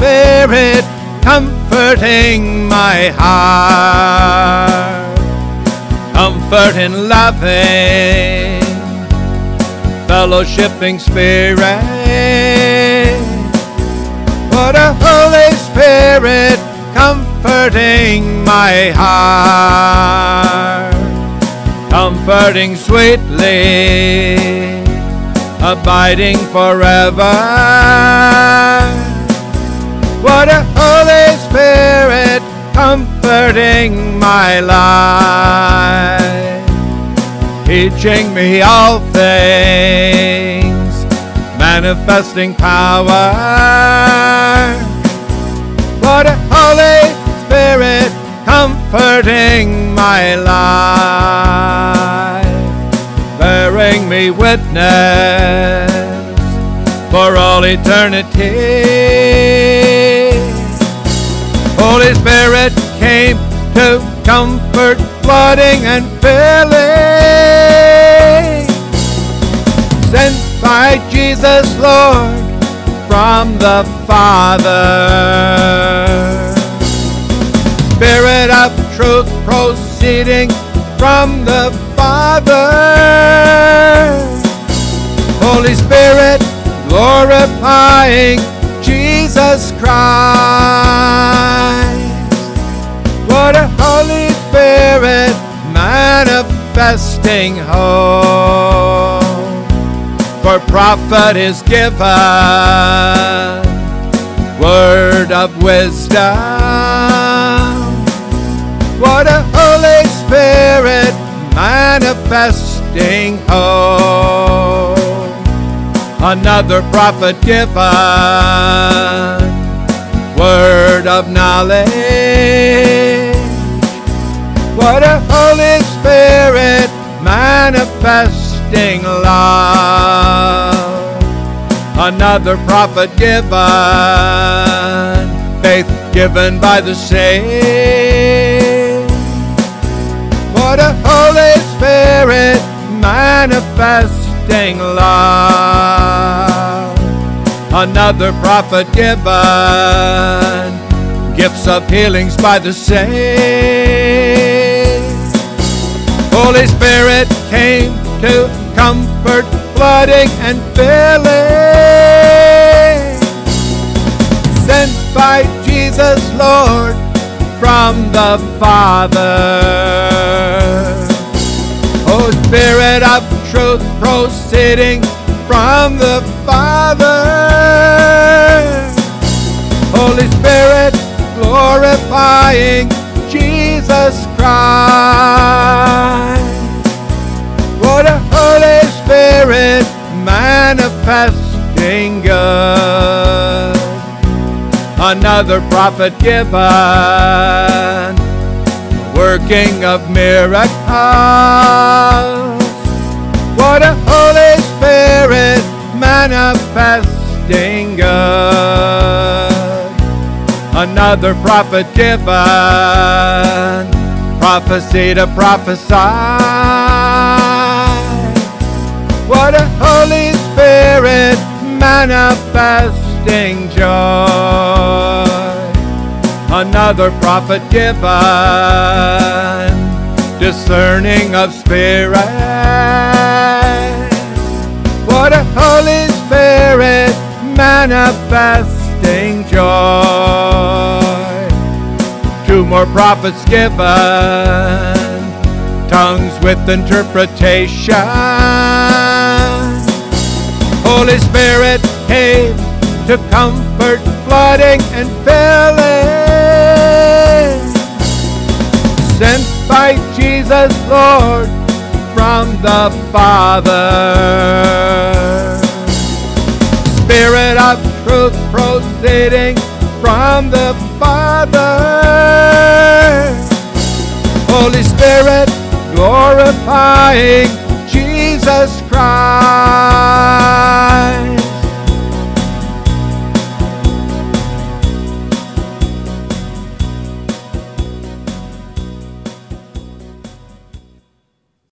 Spirit comforting my heart, comfort and loving, fellowshipping Spirit. What a Holy Spirit comforting my heart, comforting sweetly, abiding forever. What a Holy Spirit comforting my life, teaching me all things, manifesting power. What a Holy Spirit comforting my life, bearing me witness for all eternity. Holy Spirit came to comfort, flooding and filling, sent by Jesus Lord from the Father. Spirit of truth proceeding from the Father. Holy Spirit glorifying Jesus Christ. What a Holy Spirit manifesting hope. For prophet is given word of wisdom. What a Holy Spirit manifesting hope. Another prophet given word of knowledge. What a Holy Spirit manifesting love. Another prophet given faith, given by the saints. What a Holy Spirit manifesting love. Another prophet given gifts of healings by the saints. Holy Spirit came to comfort, flooding and filling, sent by Jesus Lord from the Father. Oh, Spirit of truth proceeding from the Father. Holy Spirit glorifying Jesus Christ. What a Holy Spirit manifesting good. Another prophet given working of miracles. What a Holy Spirit manifesting good. Another prophet given prophecy to prophesy. What a Holy Spirit manifesting joy. Another prophet given discerning of spirits. What a Holy Spirit manifesting joy. Two more prophets given tongues with interpretation. Holy Spirit came to comfort, flooding and filling, sent by Jesus Lord from the Father. Spirit of truth proceeding from the Father. Holy Spirit glorifying Jesus Christ.